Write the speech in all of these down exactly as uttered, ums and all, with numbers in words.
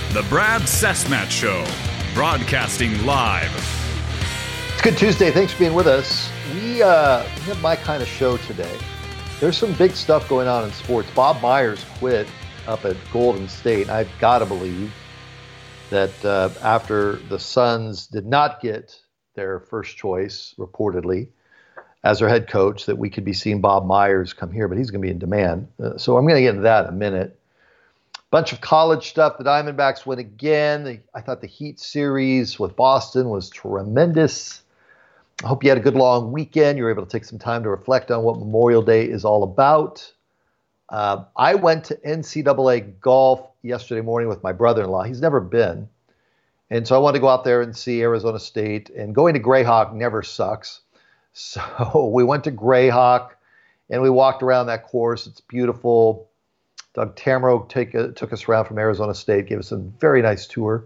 The Brad Cessmat Show, broadcasting live. It's Good Tuesday. Thanks for being with us. We, uh, we have my kind of show today. There's some big stuff going on in sports. Bob Myers quit up at Golden State. I've got to believe that uh, after the Suns did not get their first choice, reportedly, as their head coach, that we could be seeing Bob Myers come here, but he's going to be in demand. Uh, so I'm going to get into that in a minute. Bunch of college stuff. The Diamondbacks win again. The, I thought the Heat series with Boston was tremendous. I hope you had a good long weekend. You were able to take some time to reflect on what Memorial Day is all about. Uh, I went to N C double A golf yesterday morning with my brother-in-law. He's never been. And so I wanted to go out there and see Arizona State. And going to Grayhawk never sucks. So we went to Grayhawk and we walked around that course. It's beautiful. Doug Tamro take a, took us around from Arizona State, gave us a very nice tour.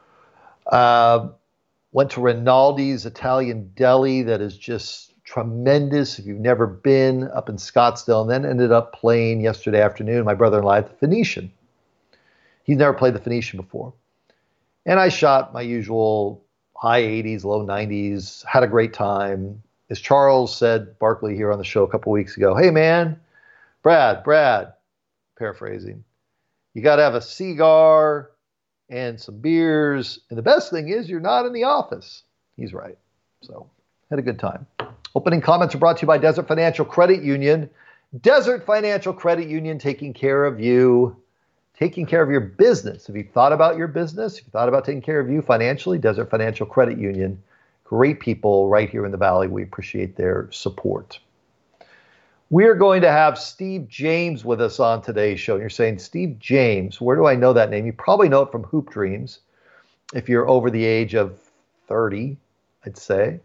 Uh, went to Rinaldi's Italian Deli that is just tremendous if you've never been, up in Scottsdale, and then ended up playing yesterday afternoon, my brother-in-law, at the Phoenician. He's never played the Phoenician before. And I shot my usual high eighties, low nineties, had a great time. As Charles said, Barkley here on the show a couple weeks ago, hey man, Brad, Brad, paraphrasing, you got to have a cigar and some beers. And the best thing is you're not in the office. He's right. So had a good time. Opening comments are brought to you by Desert Financial Credit Union. Desert Financial Credit Union, taking care of you, taking care of your business. Have you thought about your business? Have you thought about taking care of you financially? Desert Financial Credit Union. Great people right here in the Valley. We appreciate their support. We're going to have Steve James with us on today's show. And you're saying, Steve James, where do I know that name? You probably know it from Hoop Dreams, if you're over the age of thirty, I'd say.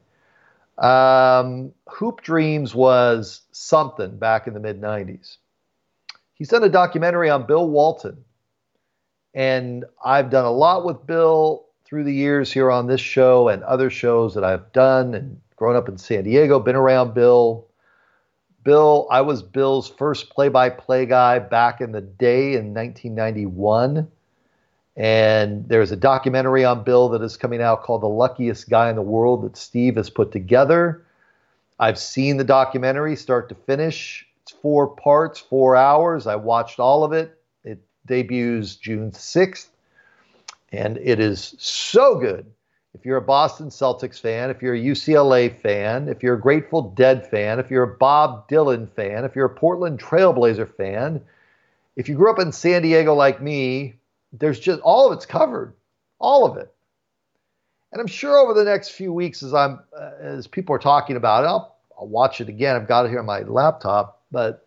Um, Hoop Dreams was something back in the mid nineties. He's done a documentary on Bill Walton. And I've done a lot with Bill through the years here on this show and other shows that I've done, and grown up in San Diego, been around Bill. Bill, I was Bill's first play-by-play guy back in the day in nineteen ninety-one. And there's a documentary on Bill that is coming out called The Luckiest Guy in the World that Steve has put together. I've seen the documentary start to finish. It's four parts, four hours. I watched all of it. It debuts June sixth. And it is so good. If you're a Boston Celtics fan, if you're a U C L A fan, if you're a Grateful Dead fan, if you're a Bob Dylan fan, if you're a Portland Trailblazer fan, if you grew up in San Diego like me, there's just all of it's covered, all of it. And I'm sure over the next few weeks, as I'm uh, as people are talking about it, I'll, I'll watch it again. I've got it here on my laptop, but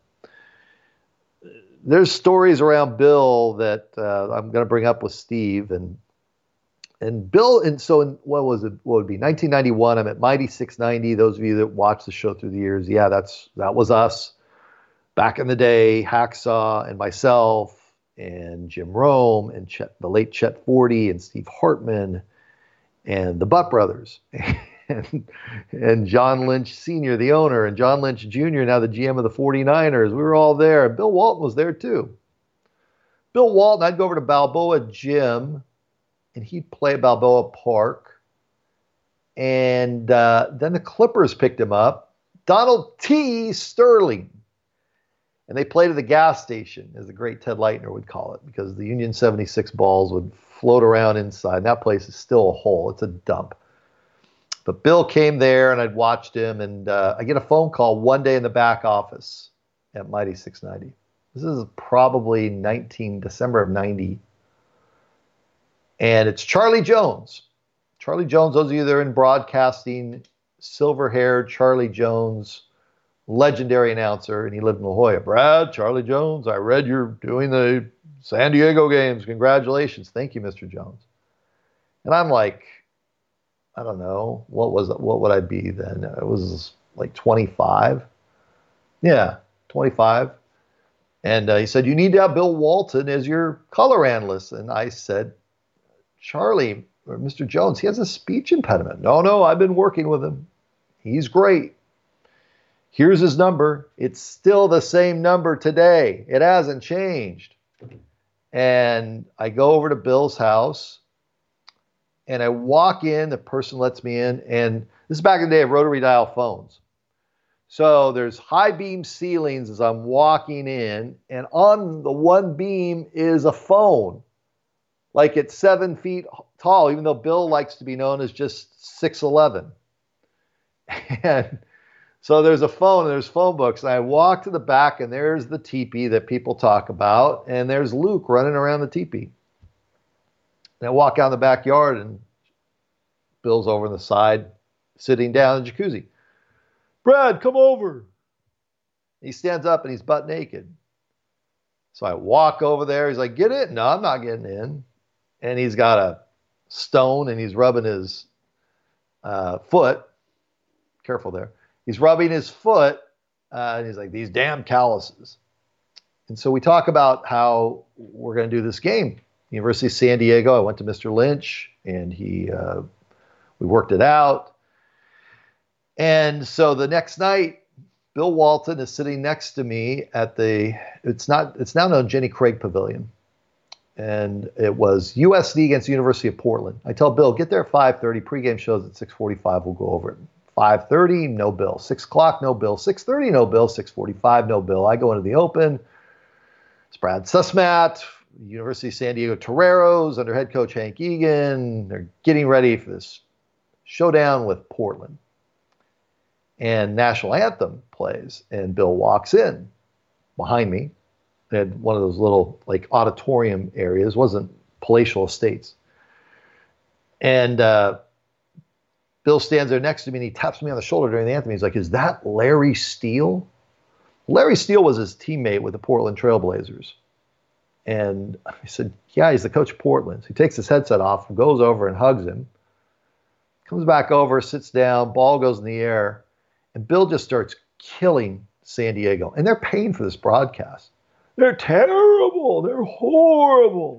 there's stories around Bill that uh, I'm going to bring up with Steve. And And Bill, and so in, what was it? What would it be? nineteen ninety-one. I'm at Mighty six ninety. Those of you that watched the show through the years, yeah, that's that was us back in the day. Hacksaw and myself and Jim Rome and Chet, the late Chet Forty and Steve Hartman and the Butt Brothers and and John Lynch Senior, the owner, and John Lynch Junior, now the G M of the forty-niners. We were all there. And Bill Walton was there too. Bill Walton, I'd go over to Balboa Gym, and he'd play at Balboa Park. And uh, then the Clippers picked him up. Donald T. Sterling. And they played at the gas station, as the great Ted Leitner would call it, because the Union seventy-six balls would float around inside. And that place is still a hole. It's a dump. But Bill came there, and I'd watched him. And uh, I get a phone call one day in the back office at Mighty six ninety. This is probably nineteen December of ninety. And it's Charlie Jones. Charlie Jones, those of you that are in broadcasting, silver-haired Charlie Jones, legendary announcer, and he lived in La Jolla. Brad, Charlie Jones, I read you're doing the San Diego games. Congratulations. Thank you, Mister Jones. And I'm like, I don't know, what was it? What would I be then? It was like twenty-five. Yeah, twenty-five. And uh, he said, you need to have Bill Walton as your color analyst. And I said, Charlie, or Mister Jones, he has a speech impediment. No, no, I've been working with him. He's great. Here's his number. It's still the same number today. It hasn't changed. And I go over to Bill's house, and I walk in. The person lets me in, and this is back in the day of rotary dial phones. So there's high beam ceilings as I'm walking in, and on the one beam is a phone, like it's seven feet tall, even though Bill likes to be known as just six eleven. And so there's a phone, and there's phone books, and I walk to the back, and there's the teepee that people talk about, and there's Luke running around the teepee. And I walk out in the backyard, and Bill's over on the side, sitting down in the jacuzzi. Brad, come over. He stands up and he's butt naked. So I walk over there. He's like, get in. No, I'm not getting in. And he's got a stone and he's rubbing his uh, foot. Careful there. He's rubbing his foot. Uh, and he's like, these damn calluses. And so we talk about how we're going to do this game. University of San Diego. I went to Mister Lynch and he, uh, we worked it out. And so the next night, Bill Walton is sitting next to me at the, it's not, it's now known Jenny Craig Pavilion. And it was U S D against the University of Portland. I tell Bill, get there at five thirty, pregame shows at six forty-five, we'll go over it. five thirty, no Bill. six o'clock, no Bill. six thirty, no Bill. six forty-five, no Bill. I go into the open. It's Brad Sussmat, University of San Diego Toreros, under head coach Hank Egan. They're getting ready for this showdown with Portland. And national anthem plays, and Bill walks in behind me. They had one of those little like auditorium areas, wasn't palatial estates. And uh, Bill stands there next to me, and he taps me on the shoulder during the anthem. He's like, is that Larry Steele? Larry Steele was his teammate with the Portland Trailblazers. And I said, yeah, he's the coach of Portland. So he takes his headset off, goes over and hugs him, comes back over, sits down, ball goes in the air. And Bill just starts killing San Diego. And they're paying for this broadcast. They're terrible. They're horrible.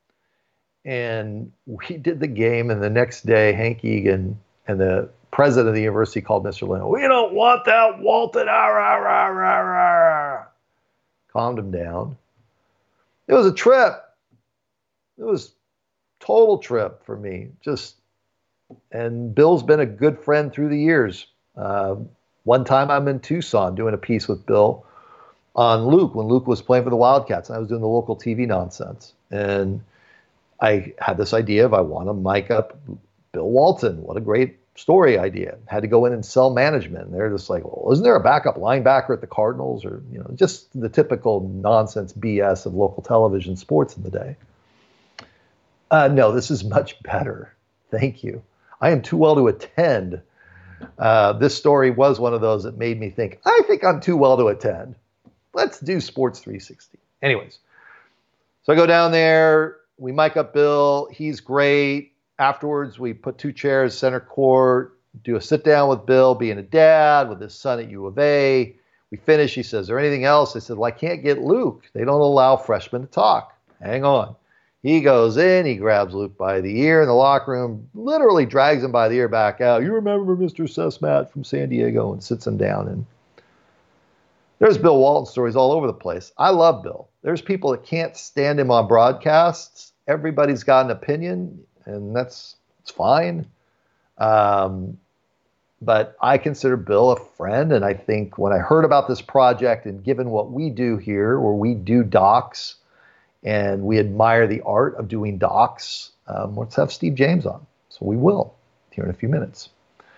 And we did the game. And the next day, Hank Egan and the president of the university called Mister Lynn. We don't want that Walton. Ah, rah, rah, rah, rah. Calmed him down. It was a trip. It was a total trip for me. Just, and Bill's been a good friend through the years. Uh, One time I'm in Tucson doing a piece with Bill on Luke when Luke was playing for the Wildcats, and I was doing the local T V nonsense. And I had this idea of I want to mic up Bill Walton. What a great story idea. Had to go in and sell management. And they're just like, well, isn't there a backup linebacker at the Cardinals? Or, you know, just the typical nonsense B S of local television sports in the day. Uh, no, this is much better. Thank you. I am too well to attend. Uh, this story was one of those that made me think, I think I'm too well to attend. Let's do Sports three sixty. Anyways, so I go down there. We mic up Bill. He's great. Afterwards, we put two chairs, center court, do a sit down with Bill, being a dad, with his son at U of A. We finish. He says, is there anything else? I said, well, I can't get Luke. They don't allow freshmen to talk. Hang on. He goes in, he grabs Luke by the ear in the locker room, literally drags him by the ear back out. You remember Mister Sussmat from San Diego, and sits him down. And there's Bill Walton stories all over the place. I love Bill. There's people that can't stand him on broadcasts. Everybody's got an opinion, and that's it's fine. Um, but I consider Bill a friend, and I think when I heard about this project, and given what we do here, where we do docs, and we admire the art of doing docs, um, let's have Steve James on. So we will here in a few minutes.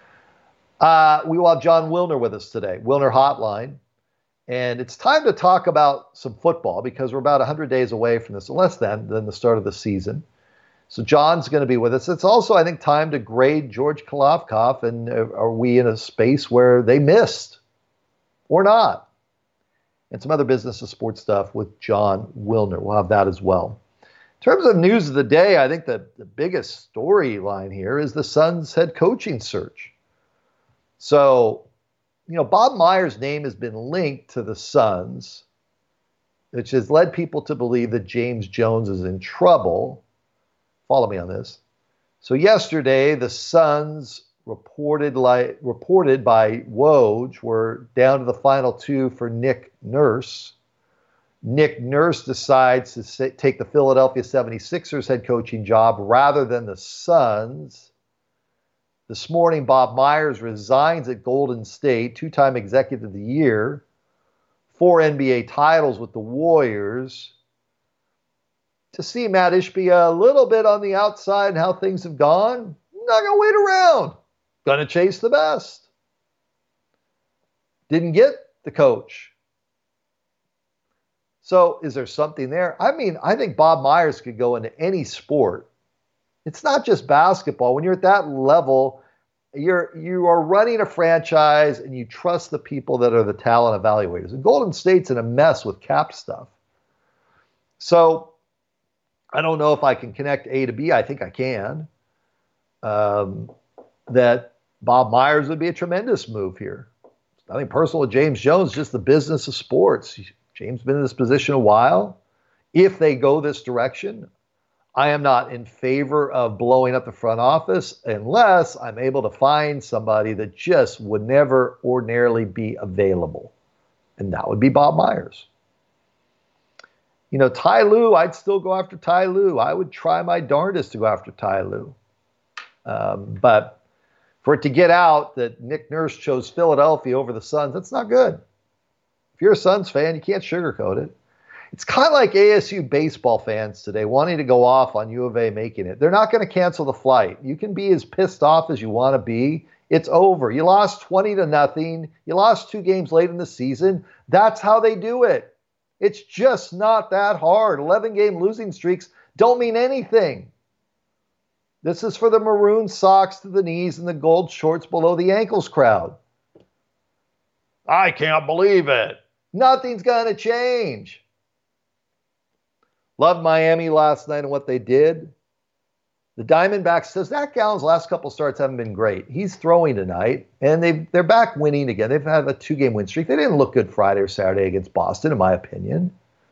Uh, we will have John Wilner with us today, Wilner Hotline. And it's time to talk about some football because we're about one hundred days away from this, less than, than the start of the season. So John's going to be with us. It's also, I think, time to grade George Kalavkov. And uh, are we in a space where they missed or not? And some other business and sports stuff with John Wilner. We'll have that as well. In terms of news of the day, I think the, the biggest storyline here is the Suns head coaching search. So, you know, Bob Myers' name has been linked to the Suns, which has led people to believe that James Jones is in trouble. Follow me on this. So yesterday, the Suns reported like reported by Woj were down to the final two for Nick Nurse. Nick Nurse decides to say, take the Philadelphia seventy-sixers head coaching job rather than the Suns. This morning, Bob Myers resigns at Golden State, two-time Executive of the Year, four N B A titles with the Warriors. To see Matt Ishbia a little bit on the outside and how things have gone, not going to wait around. Going to chase the best. Didn't get the coach. So is there something there? I mean, I think Bob Myers could go into any sport. It's not just basketball. When you're at that level, you're you are running a franchise and you trust the people that are the talent evaluators. And Golden State's in a mess with cap stuff. So I don't know if I can connect A to B. I think I can. Um, that Bob Myers would be a tremendous move here. Nothing personal with James Jones, just the business of sports. James has been in this position a while. If they go this direction, I am not in favor of blowing up the front office unless I'm able to find somebody that just would never ordinarily be available. And that would be Bob Myers. You know, Ty Lue, I'd still go after Ty Lue. I would try my darndest to go after Ty Lue. Um, but for it to get out that Nick Nurse chose Philadelphia over the Suns, that's not good. If you're a Suns fan, you can't sugarcoat it. It's kind of like A S U baseball fans today wanting to go off on U of A making it. They're not going to cancel the flight. You can be as pissed off as you want to be. It's over. You lost twenty to nothing. You lost two games late in the season. That's how they do it. It's just not that hard. eleven-game losing streaks don't mean anything. This is for the maroon socks to the knees and the gold shorts below the ankles crowd. I can't believe it. Nothing's going to change. Loved Miami last night and what they did. The Diamondbacks says Zach Gallen's last couple starts haven't been great. He's throwing tonight, and they they're back winning again. They've had a two-game win streak. They didn't look good Friday or Saturday against Boston, in my opinion.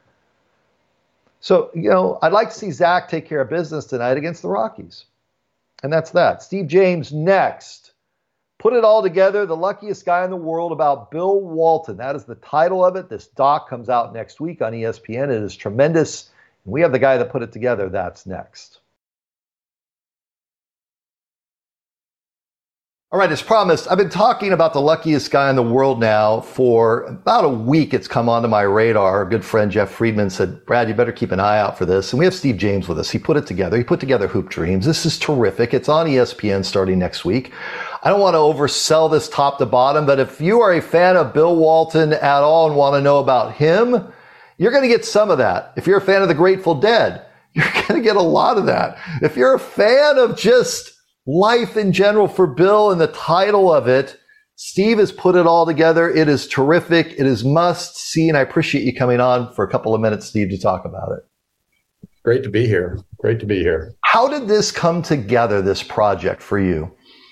So, you know, I'd like to see Zach take care of business tonight against the Rockies. And that's that. Steve James next. Put it all together, the luckiest guy in the world about Bill Walton. That is the title of it. This doc comes out next week on E S P N. It is tremendous. And we have the guy that put it together. That's next. All right, as promised, I've been talking about the luckiest guy in the world now for about a week. It's come onto my radar. Our good friend Jeff Friedman said, Brad, you better keep an eye out for this. And we have Steve James with us. He put it together. He put together Hoop Dreams. This is terrific. It's on E S P N starting next week. I don't want to oversell this top to bottom, but if you are a fan of Bill Walton at all and want to know about him, you're going to get some of that. If you're a fan of the Grateful Dead, you're going to get a lot of that. If you're a fan of just life in general for Bill and the title of it, Steve has put it all together. It is terrific. It is must see. And I appreciate you coming on for a couple of minutes, Steve, to talk about it. Great to be here. Great to be here. How did this come together, this project for you?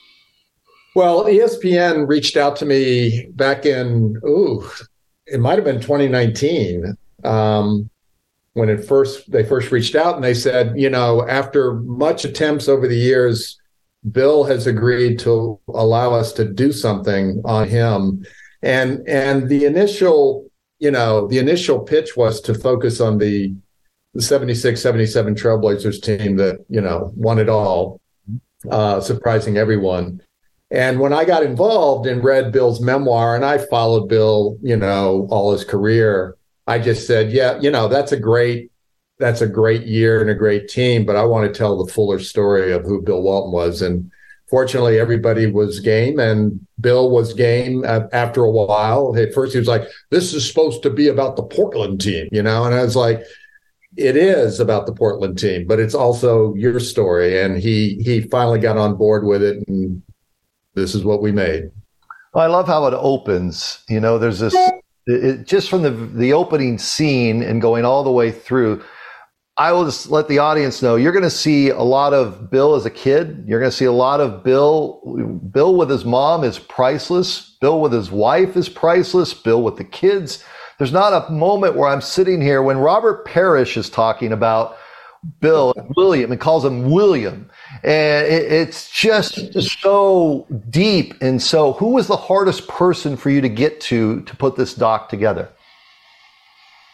Well, E S P N reached out to me back in, ooh, it might have been twenty nineteen. Um, when it first, they first reached out and they said, you know, after much attempts over the years, Bill has agreed to allow us to do something on him. And, and the initial, you know, the initial pitch was to focus on the, the seventy-six seventy-seven Trailblazers team that, you know, won it all, uh, surprising everyone. And when I got involved and read Bill's memoir, and I followed Bill, you know, all his career, I just said, yeah, you know, that's a great, that's a great year and a great team, but I want to tell the fuller story of who Bill Walton was. And fortunately, everybody was game, and Bill was game after a while. At first, he was like, this is supposed to be about the Portland team, you know? And I was like, it is about the Portland team, but it's also your story. And he he finally got on board with it, and this is what we made. Well, I love how it opens. You know, there's this, it, just from the the opening scene and going all the way through, I will just let the audience know you're going to see a lot of Bill as a kid. You're going to see a lot of Bill. Bill with his mom is priceless. Bill with his wife is priceless. Bill with the kids. There's not a moment where I'm sitting here when Robert Parrish is talking about Bill and William and calls him William. And it, it's just so deep. And so who was the hardest person for you to get to to put this doc together?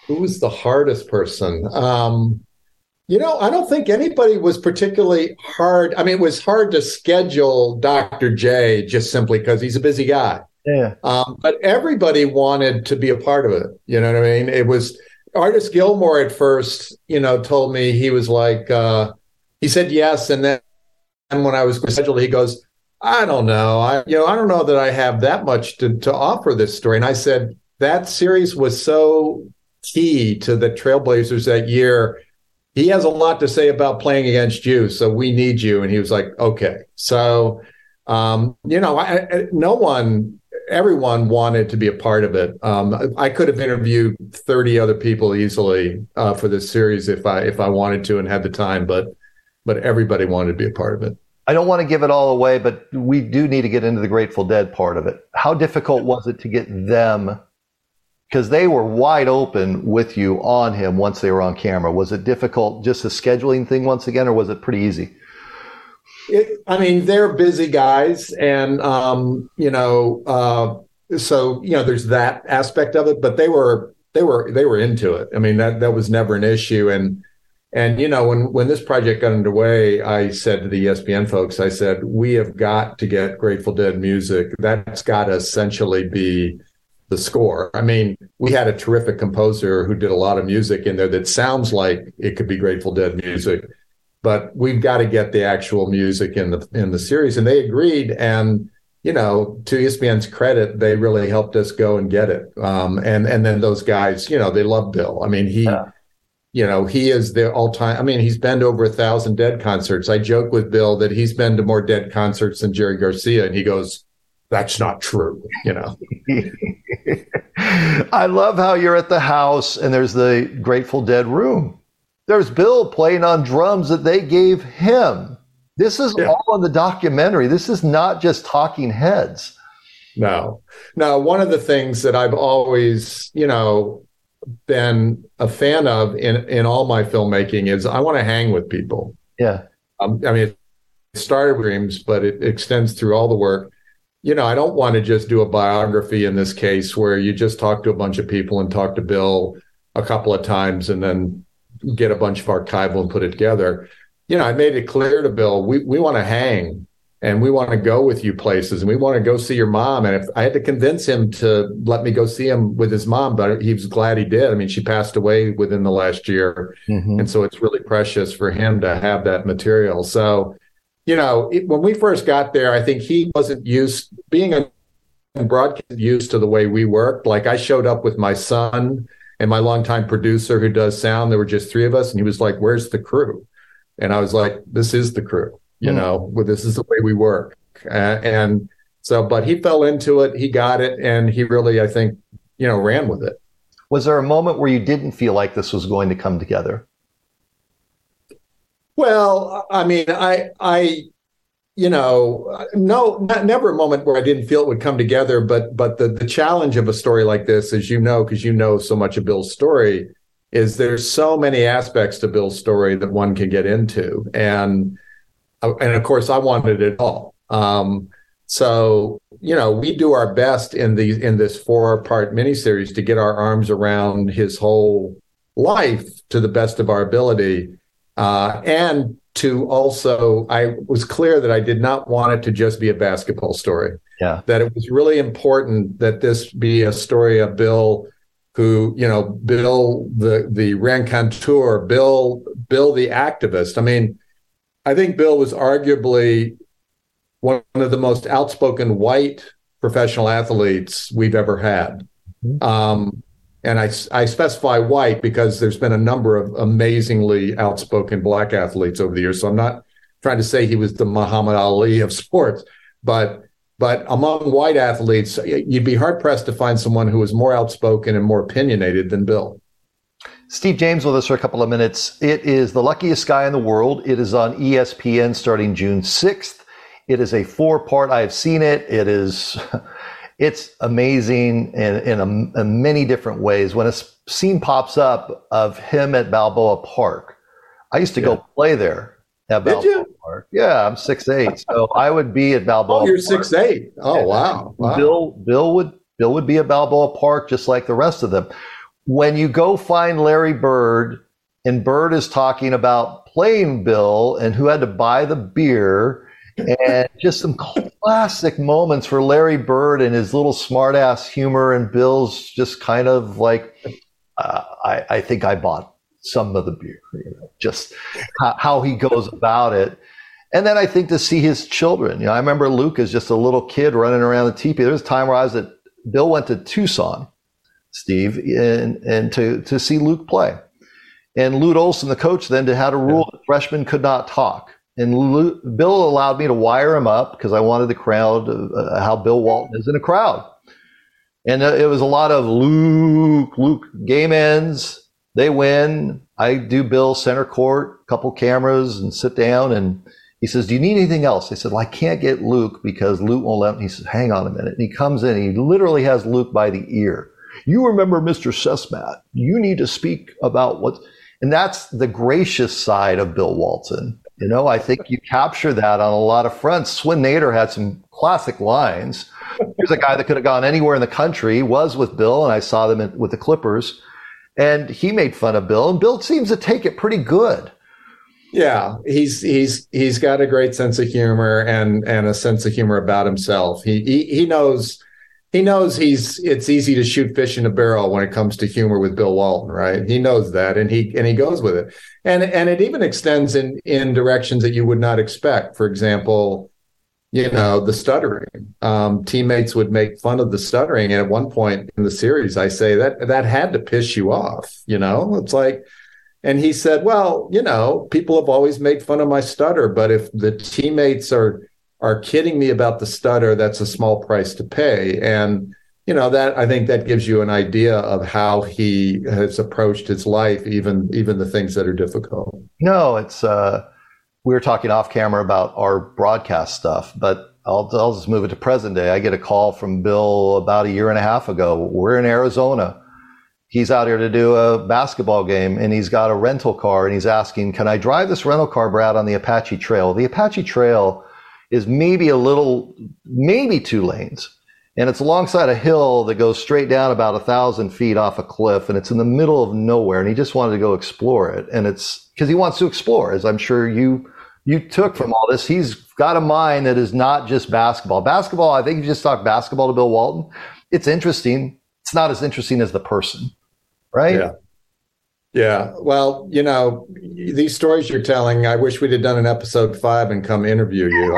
Who was the hardest person? Um, you know, I don't think anybody was particularly hard. I mean, it was hard to schedule Doctor J just simply because he's a busy guy. Yeah. Um, but everybody wanted to be a part of it. You know what I mean? It was Artist Gilmore at first, you know, told me he was like, uh, he said yes. And then when I was scheduled, he goes, I don't know. I, you know, I don't know that I have that much to, to offer this story. And I said, that series was so key to the Trailblazers that year. He has a lot to say about playing against you, so we need you. And he was like, okay. So, um, you know, I, I, no one, everyone wanted to be a part of it. Um, I could have interviewed thirty other people easily uh, for this series if I if I wanted to and had the time, but but everybody wanted to be a part of it. I don't want to give it all away, but we do need to get into the Grateful Dead part of it. How difficult was it to get them? Because they were wide open with you on him once they were on camera. Was it difficult, just a scheduling thing once again, or was it pretty easy? It, I mean, they're busy guys, and um, you know, uh, so you know, there's that aspect of it. But they were, they were, they were into it. I mean, that that was never an issue. And and you know, when when this project got underway, I said to the E S P N folks, I said, we have got to get Grateful Dead music. That's got to essentially be the score. I mean, we had a terrific composer who did a lot of music in there that sounds like it could be Grateful Dead music, but we've got to get the actual music in the in the series. And they agreed. And, you know, to E S P N's credit, they really helped us go and get it. Um, and and then those guys, you know, they love Bill. I mean, he, yeah. you know, he is the all time. I mean, he's been to over a thousand Dead concerts. I joke with Bill that he's been to more Dead concerts than Jerry Garcia, and he goes, that's not true, you know. I love how you're at the house and there's the Grateful Dead room. There's Bill playing on drums that they gave him. This is yeah. all in the documentary. This is not just talking heads. No. No, one of the things that I've always, you know, been a fan of in, in all my filmmaking is I want to hang with people. Yeah. Um, I mean, it started with Dreams, but it extends through all the work. You know, I don't want to just do a biography in this case where you just talk to a bunch of people and talk to Bill a couple of times and then get a bunch of archival and put it together. You know, I made it clear to Bill, we, we want to hang and we want to go with you places and we want to go see your mom. And if I had to convince him to let me go see him with his mom, but he was glad he did. I mean, she passed away within the last year. Mm-hmm. And so it's really precious for him to have that material. So, you know, it, when we first got there, I think he wasn't used, being a broadcast used to the way we worked. Like I showed up with my son and my longtime producer who does sound. There were just three of us. And he was like, where's the crew? And I was like, this is the crew, you mm. know, well, this is the way we work. Uh, and so, but he fell into it. He got it. And he really, I think, you know, ran with it. Was there a moment where you didn't feel like this was going to come together? Well, I mean, I, I, you know, no, not, never a moment where I didn't feel it would come together. But, but the the challenge of a story like this, as you know, because you know so much of Bill's story, is there's so many aspects to Bill's story that one can get into, and and of course, I wanted it all. Um, so you know, we do our best in these in this four part miniseries to get our arms around his whole life to the best of our ability. Uh, and to also, I was clear that I did not want it to just be a basketball story. Yeah. That it was really important that this be a story of Bill, who, you know, Bill the the raconteur, Bill Bill the activist. I mean, I think Bill was arguably one of the most outspoken white professional athletes we've ever had. Mm-hmm. Um, And I, I specify white because there's been a number of amazingly outspoken black athletes over the years. So I'm not trying to say he was the Muhammad Ali of sports, but but among white athletes, you'd be hard pressed to find someone who was more outspoken and more opinionated than Bill. Steve James with us for a couple of minutes. It is The Luckiest Guy in the World. It is on E S P N starting June sixth. It is a four-part. I have seen it. It is... It's amazing in, in, a, in many different ways. When a scene pops up of him at Balboa Park, I used to yeah. go play there at Balboa Did you? Park. Yeah, I'm six eight, so I would be at Balboa. Oh, you're Park. six eight. Oh, wow. wow. Bill, Bill would Bill would be at Balboa Park just like the rest of them. when you go find Larry Bird, and Bird is talking about playing Bill and who had to buy the beer, and just some classic moments for Larry Bird and his little smart-ass humor, and Bill's just kind of like, uh, I, I think I bought some of the beer, you know, just how, how he goes about it. And then I think to see his children, you know, I remember Luke as just a little kid running around the teepee. There was a time where I was at, Bill went to Tucson, Steve, and, and to, to see Luke play. And Lute Olson, the coach, then had a rule that freshmen could not talk. And Lute, Bill allowed me to wire him up because I wanted the crowd, uh, how Bill Walton is in a crowd. And uh, it was a lot of Luke, Luke, game ends, they win. I do Bill center court, couple cameras, and sit down. And he says, do you need anything else? I said, well, I can't get Luke because Luke won't let me. He says, hang on a minute. And he comes in, and he literally has Luke by the ear. You remember Mister Sesmat. You need to speak about what, and that's the gracious side of Bill Walton. You know, I think you capture that on a lot of fronts. Swin Nader had some classic lines. Here's a guy that could have gone anywhere in the country, was with Bill, and I saw them in, with the Clippers, and he made fun of Bill, and Bill seems to take it pretty good. Yeah, he's he's he's got a great sense of humor and and a sense of humor about himself. He he, he knows he knows he's it's easy to shoot fish in a barrel when it comes to humor with Bill Walton, right? He knows that, and he and he goes with it. And and it even extends in in directions that you would not expect. For example, you know, the stuttering. Um, teammates would make fun of the stuttering, and at one point in the series, I say that that had to piss you off. You know, it's like. And he said, well, you know, people have always made fun of my stutter, but if the teammates are are kidding me about the stutter, that's a small price to pay. And, you know, that I think that gives you an idea of how he has approached his life, even even the things that are difficult. No, it's uh, we were talking off camera about our broadcast stuff, but I'll, I'll just move it to present day. I get a call from Bill about a year and a half ago. We're in Arizona. He's out here to do a basketball game, and he's got a rental car, and he's asking, can I drive this rental car, Brad, on the Apache Trail? The Apache Trail is maybe a little, maybe two lanes, and it's alongside a hill that goes straight down about a thousand feet off a cliff, and it's in the middle of nowhere, and he just wanted to go explore it. And it's because he wants to explore, as I'm sure you you took from all this. He's got a mind that is not just basketball. Basketball, I think if you just talk basketball to Bill Walton, it's interesting. It's not as interesting as the person. Right? Yeah. Yeah. Well, you know, these stories you're telling, I wish we'd have done an episode five and come interview you.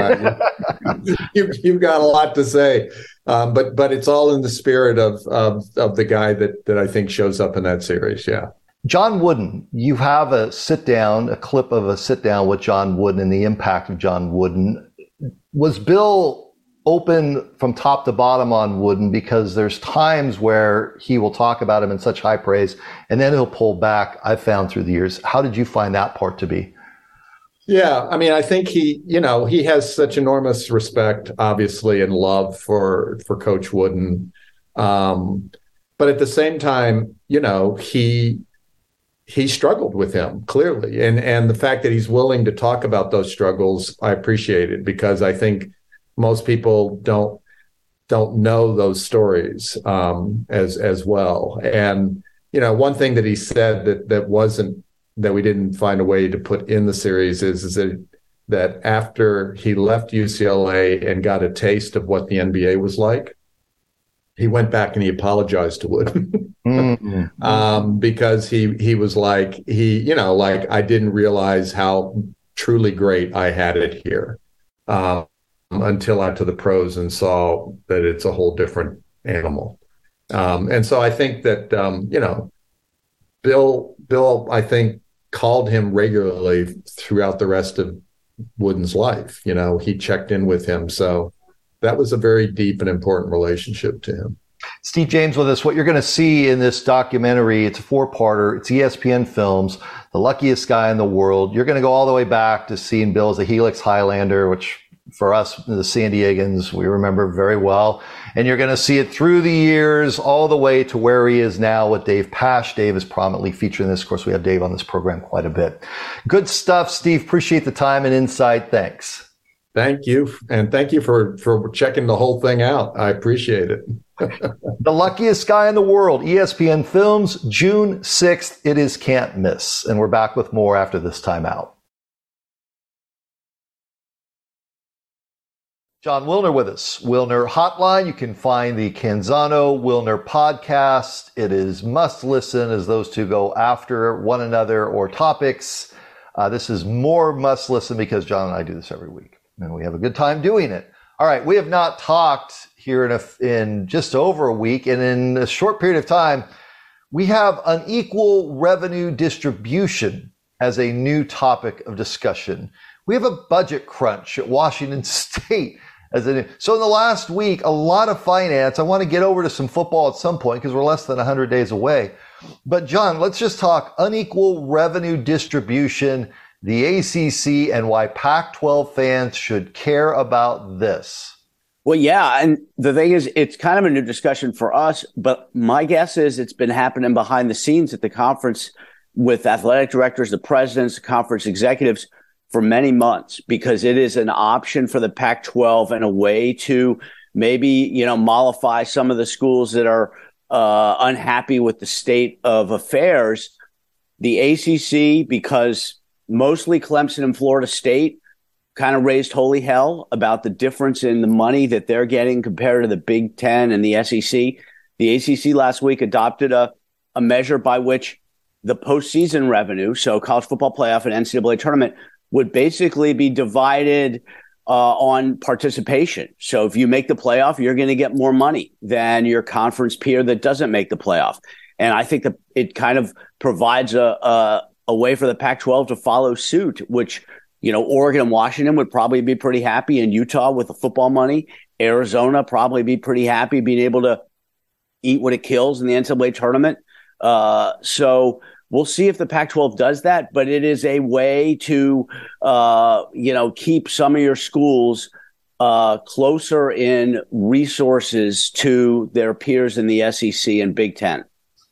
I, you you've got a lot to say, um, but but it's all in the spirit of, of of the guy that that I think shows up in that series. Yeah. John Wooden, you have a sit down, a clip of a sit down with John Wooden and the impact of John Wooden. Was Bill open from top to bottom on Wooden? Because there's times where he will talk about him in such high praise, and then he'll pull back, I've found through the years. How did you find that part to be? Yeah, I mean, I think he, you know, he has such enormous respect, obviously, and love for for Coach Wooden. Um, but at the same time, you know, he he struggled with him, clearly. And and the fact that he's willing to talk about those struggles, I appreciate it, because I think most people don't don't know those stories um, as as well. And you know, one thing that he said that that wasn't that we didn't find a way to put in the series is is that that after he left U C L A and got a taste of what the N B A was like, he went back and he apologized to Wood mm-hmm. um, because he he was like he you know like I didn't realize how truly great I had it here. Um, until I went to the pros and saw that it's a whole different animal. Um, and so I think that, um, you know, Bill, Bill, I think, called him regularly throughout the rest of Wooden's life. You know, he checked in with him. So that was a very deep and important relationship to him. Steve James with us. What you're going to see in this documentary, it's a four-parter. It's E S P N Films, The Luckiest Guy in the World. You're going to go all the way back to seeing Bill as a Helix Highlander, which for us, the San Diegans, we remember very well. And you're going to see it through the years, all the way to where he is now with Dave Pasch. Dave is prominently featured in this. Of course, we have Dave on this program quite a bit. Good stuff, Steve. Appreciate the time and insight. Thanks. Thank you. And thank you for, for checking the whole thing out. I appreciate it. The luckiest guy in the world, E S P N Films, June sixth. It is can't miss. And we're back with more after this timeout. Jon Wilner with us. Wilner Hotline. You can find the Canzano Wilner podcast. It is must listen as those two go after one another or topics. Uh, this is more must listen because John and I do this every week, and we have a good time doing it. All right, we have not talked here in, a, in just over a week, and in a short period of time, we have unequal revenue distribution as a new topic of discussion. We have a budget crunch at Washington State. As a, so in the last week, a lot of finance. I want to get over to some football at some point because we're less than one hundred days away. But John, let's just talk unequal revenue distribution, the A C C, and why Pac twelve fans should care about this. Well, yeah. And the thing is, it's kind of a new discussion for us, but my guess is it's been happening behind the scenes at the conference with athletic directors, the presidents, the conference executives for many months, because it is an option for the Pac twelve and a way to maybe, you know, mollify some of the schools that are uh, unhappy with the state of affairs. The A C C, because mostly Clemson and Florida State kind of raised holy hell about the difference in the money that they're getting compared to the Big Ten and the S E C. The A C C last week adopted a, a measure by which the postseason revenue, so college football playoff and N C double A tournament, would basically be divided uh, on participation. So if you make the playoff, you're going to get more money than your conference peer that doesn't make the playoff. And I think that it kind of provides a, a, a way for the Pac twelve to follow suit, which, you know, Oregon and Washington would probably be pretty happy, and Utah with the football money. Arizona probably be pretty happy being able to eat what it kills in the N C double A tournament. Uh, so we'll see if the Pac twelve does that, but it is a way to, uh, you know, keep some of your schools uh, closer in resources to their peers in the S E C and Big Ten.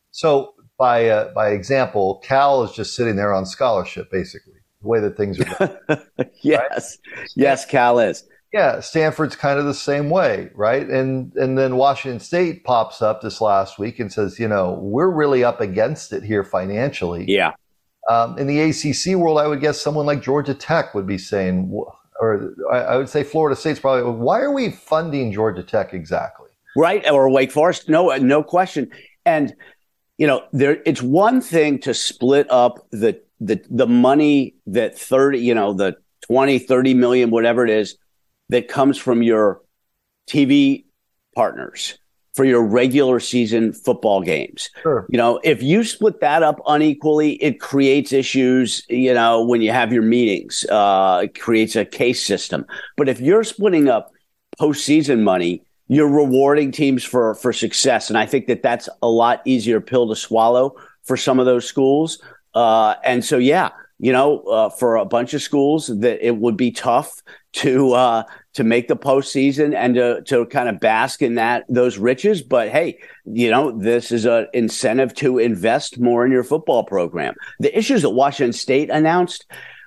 So by uh, by example, Cal is just sitting there on scholarship, basically, the way that things are done. Yes. Right? Yes, Cal is. Yeah, Stanford's kind of the same way, right? And and then Washington State pops up this last week and says, you know, we're really up against it here financially. Yeah. Um, in the A C C world, I would guess someone like Georgia Tech would be saying, or I would say Florida State's probably, why are we funding Georgia Tech exactly? Right, or Wake Forest, no, no question. And, you know, there it's one thing to split up the the the money that thirty, you know, the twenty, thirty million, whatever it is, that comes from your T V partners for your regular season football games. Sure. You know, if you split that up unequally, it creates issues, you know, when you have your meetings, uh, it creates a case system. But if you're splitting up postseason money, you're rewarding teams for, for success. And I think that that's a lot easier pill to swallow for some of those schools. Uh, and so, yeah, you know, uh, for a bunch of schools that it would be tough to uh, to make the postseason and to, to kind of bask in that those riches. But hey, you know, this is an incentive to invest more in your football program. The issues that Washington State announced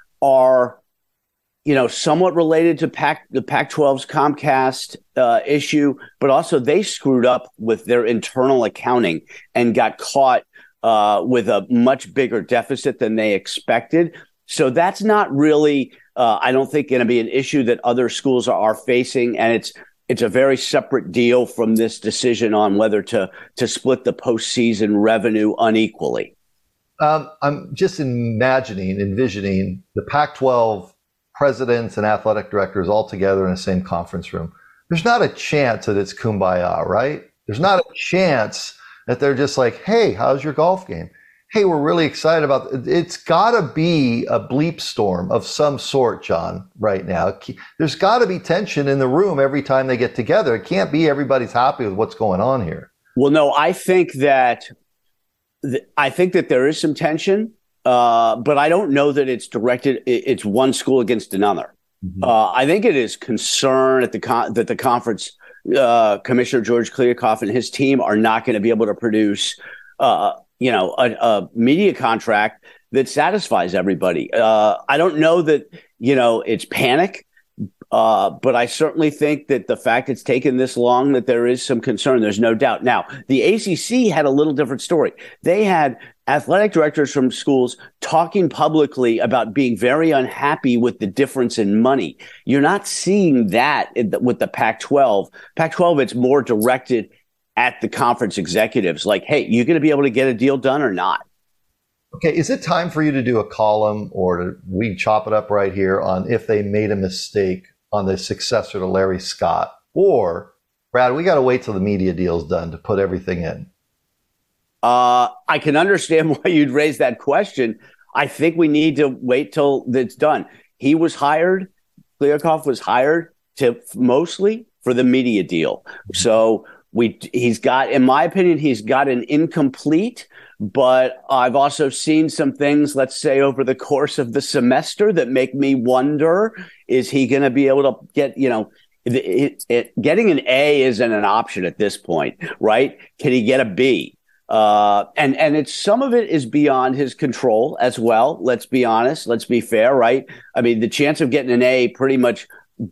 are, you know, somewhat related to Pac, the Pac twelve's Comcast uh, issue, but also they screwed up with their internal accounting and got caught uh, with a much bigger deficit than they expected. So that's not really, uh, I don't think, going to be an issue that other schools are, are facing. And it's it's a very separate deal from this decision on whether to to split the postseason revenue unequally. Um, I'm just imagining, envisioning the Pac twelve presidents and athletic directors all together in the same conference room. There's not a chance that it's kumbaya, right? There's not a chance that they're just like, hey, how's your golf game? Hey, we're really excited about it. It's got to be a bleep storm of some sort, John, right now. There's got to be tension in the room every time they get together. It can't be everybody's happy with what's going on here. Well, no, I think that th- I think that there is some tension, uh, but I don't know that it's directed. It's one school against another. Mm-hmm. Uh, I think it is concern at the con- that the conference uh, commissioner George Kliavkoff and his team are not going to be able to produce Uh, you know, a, a media contract that satisfies everybody. Uh, I don't know that, you know, it's panic. Uh, but I certainly think that the fact it's taken this long, that there is some concern. There's no doubt. Now, the A C C had a little different story. They had athletic directors from schools talking publicly about being very unhappy with the difference in money. You're not seeing that in the, with the Pac twelve. Pac twelve, it's more directed at the conference executives. Like, hey, you going to be able to get a deal done or not? Okay, is it time for you to do a column, or to, we chop it up right here on if they made a mistake on the successor to Larry Scott? Or, Brad, we got to wait till the media deal's done to put everything in? Uh, I can understand why you'd raise that question. I think we need to wait till it's done. He was hired, Kliavkoff was hired to mostly for the media deal. So we he's got, in my opinion, he's got an incomplete, but I've also seen some things, let's say, over the course of the semester that make me wonder, is he going to be able to get, you know, it, it, it, getting an A isn't an option at this point, right? Can he get a B? Uh, and, and it's, some of it is beyond his control as well. Let's be honest. Let's be fair, right? I mean, the chance of getting an A pretty much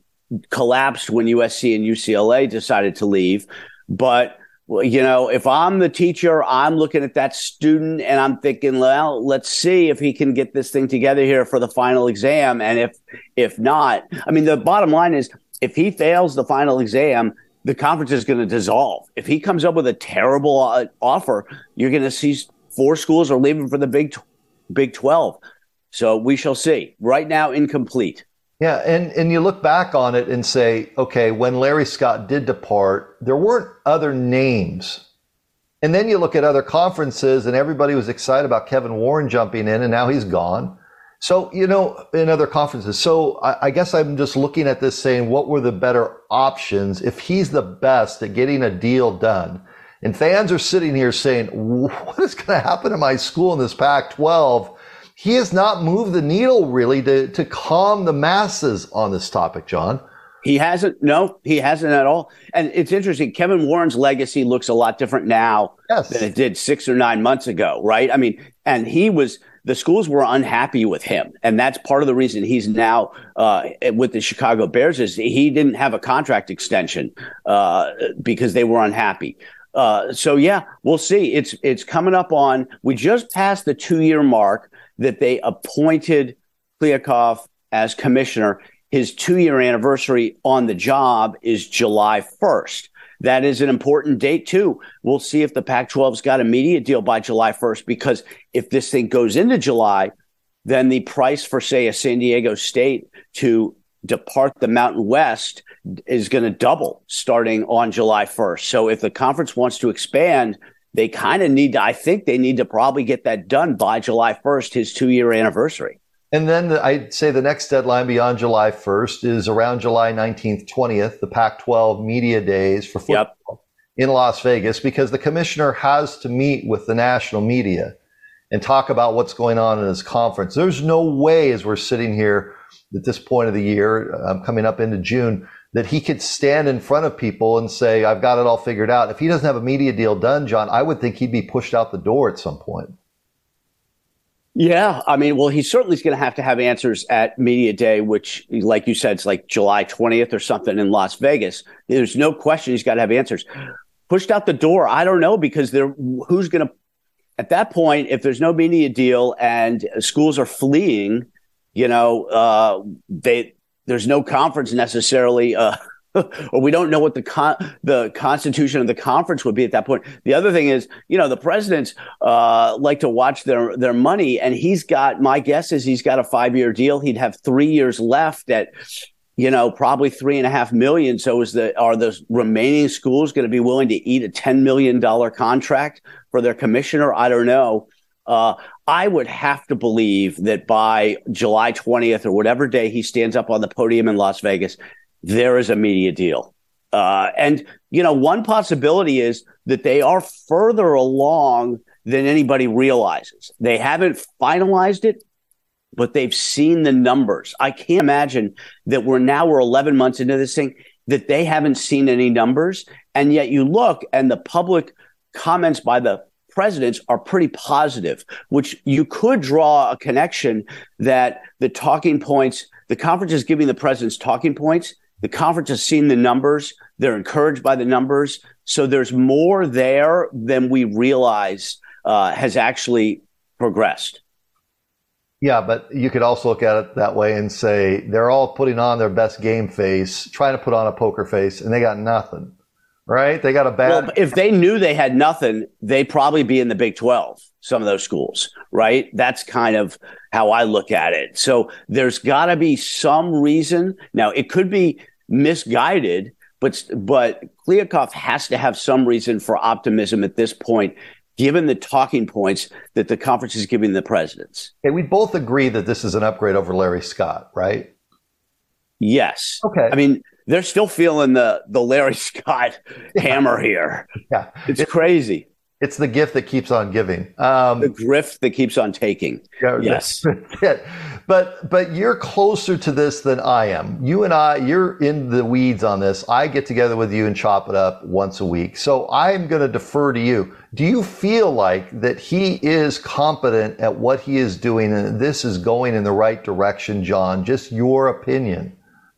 collapsed when U S C and U C L A decided to leave. But, well, you know, if I'm the teacher, I'm looking at that student and I'm thinking, well, let's see if he can get this thing together here for the final exam. And if, if not, I mean, the bottom line is, if he fails the final exam, the conference is going to dissolve. If he comes up with a terrible uh, offer, you're going to see four schools are leaving for the Big Big twelve. So we shall see. Right now, incomplete. Yeah, and, and you look back on it and say, okay, when Larry Scott did depart, there weren't other names. And then you look at other conferences, and everybody was excited about Kevin Warren jumping in, and now he's gone. So, you know, in other conferences. So I, I guess I'm just looking at this saying, what were the better options if he's the best at getting a deal done? And fans are sitting here saying, what is going to happen to my school in this Pac twelve? He has not moved the needle really to, to calm the masses on this topic, John. He hasn't. No, he hasn't at all. And it's interesting. Kevin Warren's legacy looks a lot different now yes. than it did six or nine months ago, right? I mean, and he was, the schools were unhappy with him. And that's part of the reason he's now uh, with the Chicago Bears is he didn't have a contract extension uh, because they were unhappy. Uh, so, yeah, we'll see. It's it's coming up on, we just passed the two-year mark that they appointed Kliavkoff as commissioner. His two-year anniversary on the job is July first. That is an important date, too. We'll see if the Pac twelve's got a media deal by July first, because if this thing goes into July, then the price for, say, a San Diego State to depart the Mountain West is going to double starting on July first. So if the conference wants to expand, they kind of need to, I think they need to probably get that done by July first, his two-year anniversary. And then the, I'd say the next deadline beyond July first is around July nineteenth, twentieth, the Pac twelve media days for football yep. in Las Vegas, because the commissioner has to meet with the national media and talk about what's going on in his conference. There's no way, as we're sitting here at this point of the year, um, coming up into June, that he could stand in front of people and say, I've got it all figured out. If he doesn't have a media deal done, John, I would think he'd be pushed out the door at some point. Yeah, I mean, well, he certainly is going to have to have answers at Media Day, which, like you said, it's like July twentieth or something in Las Vegas. There's no question he's got to have answers. Pushed out the door, I don't know, because they're, who's going to, at that point, if there's no media deal and schools are fleeing, you know, uh, they there's no conference necessarily, uh, or we don't know what the con- the constitution of the conference would be at that point. The other thing is, you know, the presidents uh, like to watch their their money, and he's got, my guess is he's got a five-year deal. He'd have three years left at, you know, probably three and a half million. So is the are the remaining schools going to be willing to eat a ten million dollars contract for their commissioner? I don't know. Uh, I would have to believe that by July twentieth or whatever day he stands up on the podium in Las Vegas, there is a media deal. Uh, and, you know, one possibility is that they are further along than anybody realizes. They haven't finalized it, but they've seen the numbers. I can't imagine that we're now we're eleven months into this thing, that they haven't seen any numbers. And yet you look and the public comments by the presidents are pretty positive, which you could draw a connection that the talking points, the conference is giving the presidents talking points. The conference has seen the numbers. They're encouraged by the numbers. So there's more there than we realize uh, has actually progressed. Yeah, but you could also look at it that way and say they're all putting on their best game face, trying to put on a poker face, and they got nothing, right? They got a bad. Well, if they knew they had nothing, they'd probably be in the Big twelve, some of those schools, right? That's kind of how I look at it. So there's got to be some reason. Now, it could be misguided, but but Kliavkoff has to have some reason for optimism at this point, given the talking points that the conference is giving the presidents. Okay, we both agree that this is an upgrade over Larry Scott, right? Yes. Okay. I mean, they're still feeling the the Larry Scott hammer here. Yeah. It's crazy. It's the gift that keeps on giving. Um, the grift that keeps on taking. Yeah, yes. But but you're closer to this than I am. You and I, you're in the weeds on this. I get together with you and chop it up once a week. So I'm going to defer to you. Do you feel like that he is competent at what he is doing and this is going in the right direction, John? Just your opinion.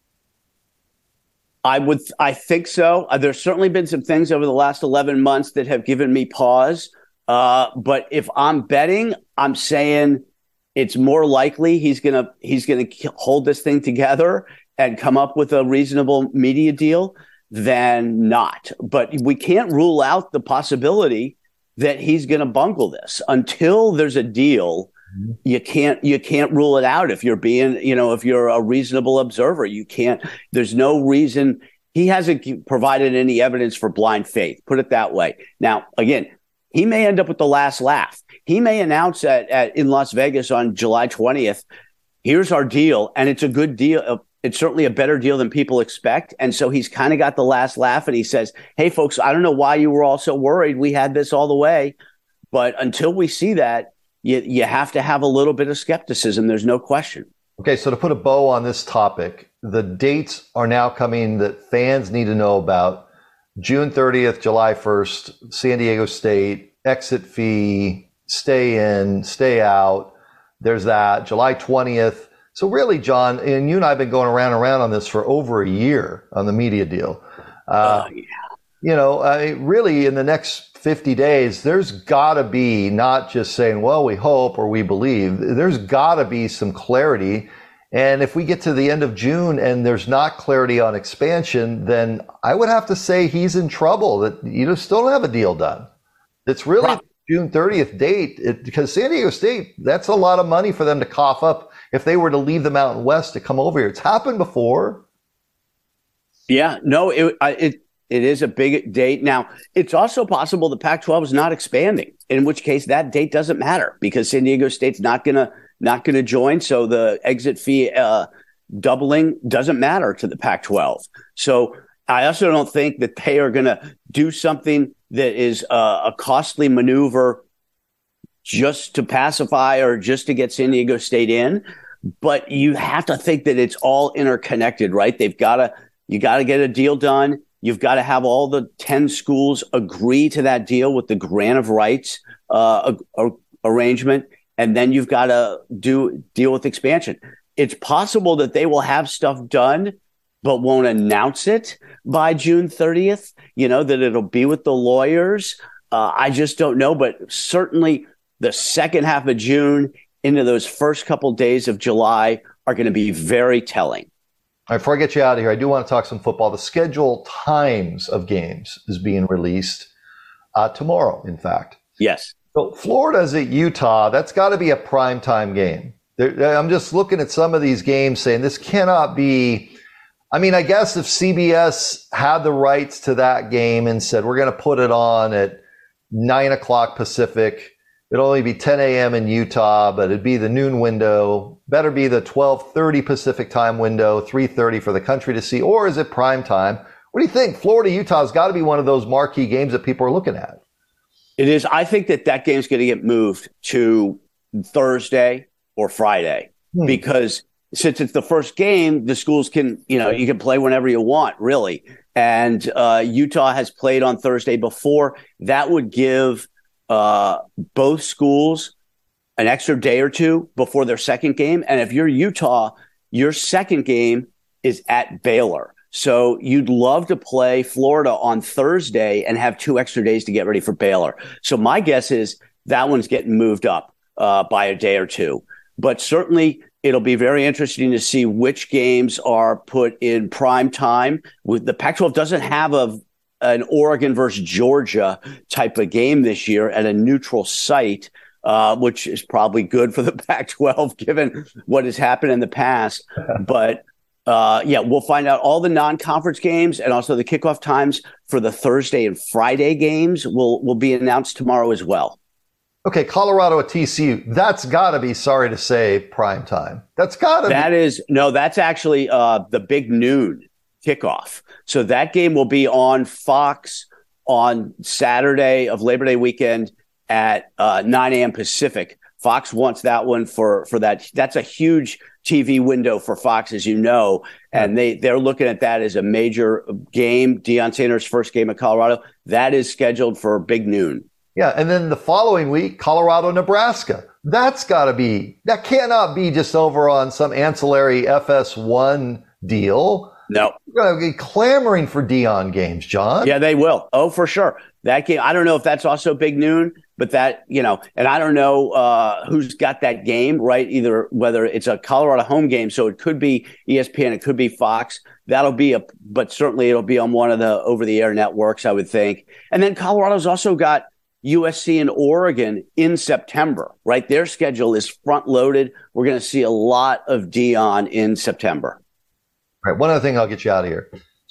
I would, I think so. Uh, there's certainly been some things over the last eleven months that have given me pause. Uh, but if I'm betting, I'm saying it's more likely he's gonna he's gonna hold this thing together and come up with a reasonable media deal than not. But we can't rule out the possibility that he's gonna bungle this until there's a deal. You can't you can't rule it out if you're being, you know, if you're a reasonable observer. You can't. There's no reason. He hasn't provided any evidence for blind faith. Put it that way. Now, again, he may end up with the last laugh. He may announce at, at in Las Vegas on July twentieth, here's our deal, and it's a good deal. It's certainly a better deal than people expect. And so he's kind of got the last laugh, and he says, hey, folks, I don't know why you were all so worried. We had this all the way. But until we see that, You, you have to have a little bit of skepticism. There's no question. Okay, so to put a bow on this topic, the dates are now coming that fans need to know about. June thirtieth, July first, San Diego State, exit fee, stay in, stay out. There's that. July twentieth. So really, John, and you and I have been going around and around on this for over a year on the media deal. Uh, oh, yeah. You know, I mean, really in the next fifty days, there's got to be not just saying, well, we hope or we believe. There's got to be some clarity. And if we get to the end of June and there's not clarity on expansion, then I would have to say he's in trouble, that you know, still don't have a deal done. It's really right. June thirtieth date it, because San Diego State, that's a lot of money for them to cough up if they were to leave the Mountain West to come over here. It's happened before. Yeah, no, it, I, it, It is a big date. Now, it's also possible the Pac twelve is not expanding, in which case that date doesn't matter because San Diego State's not going to not going to join. So the exit fee uh, doubling doesn't matter to the Pac twelve. So I also don't think that they are going to do something that is uh, a costly maneuver just to pacify or just to get San Diego State in. But you have to think that it's all interconnected, right? They've got to you got to get a deal done. You've got to have all the ten schools agree to that deal with the grant of rights uh, a, a, arrangement, and then you've got to do deal with expansion. It's possible that they will have stuff done, but won't announce it by June thirtieth. You know, that it'll be with the lawyers. Uh, I just don't know, but certainly the second half of June into those first couple days of July are going to be very telling. All right, before I get you out of here, I do want to talk some football. The schedule times of games is being released uh, tomorrow, in fact. Yes. So Florida's at Utah. That's got to be a primetime game. There, I'm just looking at some of these games saying this cannot be. I mean, I guess if C B S had the rights to that game and said, we're going to put it on at nine o'clock Pacific, it'll only be ten a.m. in Utah, but it'd be the noon window. Better be the twelve thirty Pacific time window, three thirty for the country to see, or is it prime time? What do you think? Florida, Utah's got to be one of those marquee games that people are looking at. It is. I think that that game's going to get moved to Thursday or Friday hmm. because since it's the first game, the schools can, you know, you can play whenever you want, really. And uh, Utah has played on Thursday before. That would give uh, both schools an extra day or two before their second game. And if you're Utah, your second game is at Baylor. So you'd love to play Florida on Thursday and have two extra days to get ready for Baylor. So my guess is that one's getting moved up uh, by a day or two. But certainly it'll be very interesting to see which games are put in prime time. With the Pac twelve doesn't have a an Oregon versus Georgia type of game this year at a neutral site. Uh, which is probably good for the Pac twelve given what has happened in the past. But uh, yeah, we'll find out all the non-conference games and also the kickoff times for the Thursday and Friday games will will be announced tomorrow as well. Okay, Colorado at T C U. That's got to be, sorry to say, prime time. That's got to be. That is, no, that's actually uh, the big noon kickoff. So that game will be on Fox on Saturday of Labor Day weekend at uh, nine a.m. Pacific. Fox wants that one for, for that. That's a huge T V window for Fox, as you know, and they, they're looking at that as a major game. Deion Sanders' first game at Colorado. That is scheduled for big noon. Yeah, and then the following week, Colorado, Nebraska. That's got to be, that cannot be just over on some ancillary F S one deal. No. You're going to be clamoring for Deion games, John. Yeah, they will. Oh, for sure. That game, I don't know if that's also big noon, but that, you know, and I don't know uh, who's got that game, right? Either whether it's a Colorado home game, so it could be E S P N, it could be Fox. That'll be a, but certainly it'll be on one of the over-the-air networks, I would think. And then Colorado's also got U S C and Oregon in September, right? Their schedule is front-loaded. We're going to see a lot of Deion in September. All right, one other thing, I'll get you out of here.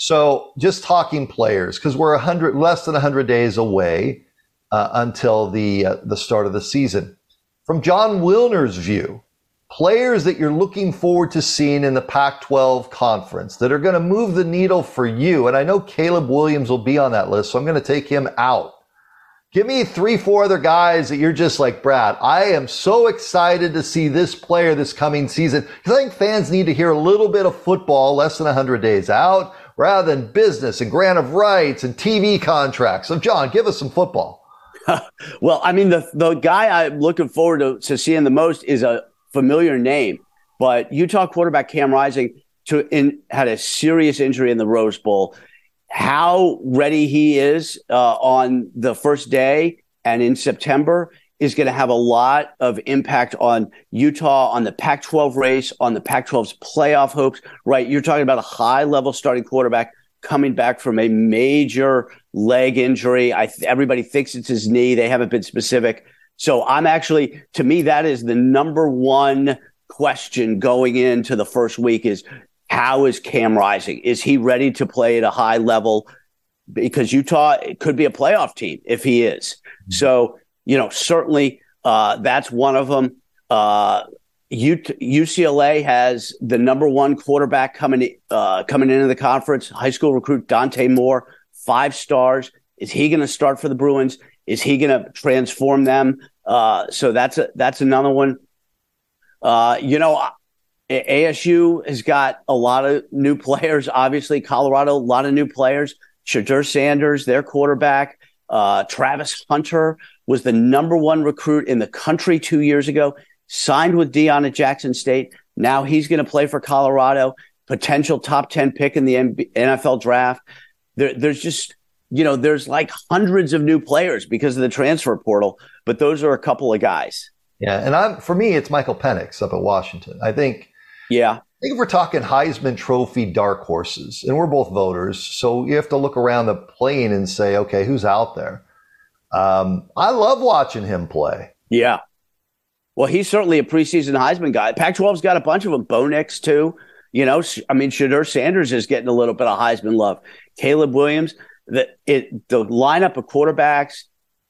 So just talking players, because we're one hundred, less than one hundred days away uh, until the uh, the start of the season. From John Wilner's view, players that you're looking forward to seeing in the Pac twelve conference that are going to move the needle for you, and I know Caleb Williams will be on that list, so I'm going to take him out. Give me three, four other guys that you're just like, Brad, I am so excited to see this player this coming season. Because I think fans need to hear a little bit of football less than one hundred days out rather than business and grant of rights and T V contracts. So, John, give us some football. Well, I mean, the the guy I'm looking forward to, to seeing the most is a familiar name. But Utah quarterback Cam Rising to, in, had a serious injury in the Rose Bowl. How ready he is uh, on the first day and in September is going to have a lot of impact on Utah, on the Pac twelve race, on the Pac twelve's playoff hopes, right? You're talking about a high-level starting quarterback coming back from a major leg injury. I th- everybody thinks it's his knee. They haven't been specific. So I'm actually, to me, that is the number one question going into the first week is, how is Cam Rising? Is he ready to play at a high level? Because Utah it could be a playoff team if he is. Mm-hmm. So, you know, certainly uh, that's one of them. Uh, U C L A has the number one quarterback coming uh, coming into the conference, high school recruit Dante Moore, five stars. Is he going to start for the Bruins? Is he going to transform them? Uh, so that's a, that's another one. Uh, you know, A S U has got a lot of new players. Obviously, Colorado, a lot of new players. Shedeur Sanders, their quarterback. Uh, Travis Hunter was the number one recruit in the country two years ago. Signed with Deion at Jackson State. Now he's going to play for Colorado. Potential top ten pick in the N F L draft. There, there's just, you know, there's like hundreds of new players because of the transfer portal. But those are a couple of guys. Yeah, and I'm for me, it's Michael Penix up at Washington. I think. Yeah. I think if we're talking Heisman Trophy dark horses, and we're both voters, so you have to look around the plane and say, okay, who's out there? Um, I love watching him play. Yeah. Well, he's certainly a preseason Heisman guy. Pac twelve's got a bunch of them. Bo Nix, too. You know, I mean, Shedeur Sanders is getting a little bit of Heisman love. Caleb Williams, the, it, the lineup of quarterbacks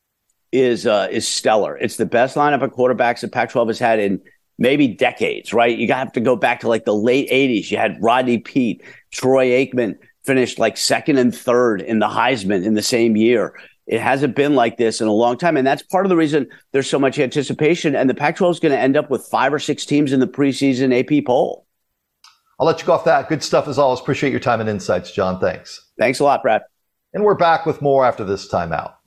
is uh, is stellar. It's the best lineup of quarterbacks that Pac twelve has had in maybe decades, right? You have to go back to like the late eighties. You had Rodney Peete, Troy Aikman finished like second and third in the Heisman in the same year. It hasn't been like this in a long time. And that's part of the reason there's so much anticipation. And the Pac twelve is going to end up with five or six teams in the preseason A P poll. I'll let you go off that. Good stuff as always. Appreciate your time and insights, John. Thanks. Thanks a lot, Brad. And we're back with more after this timeout.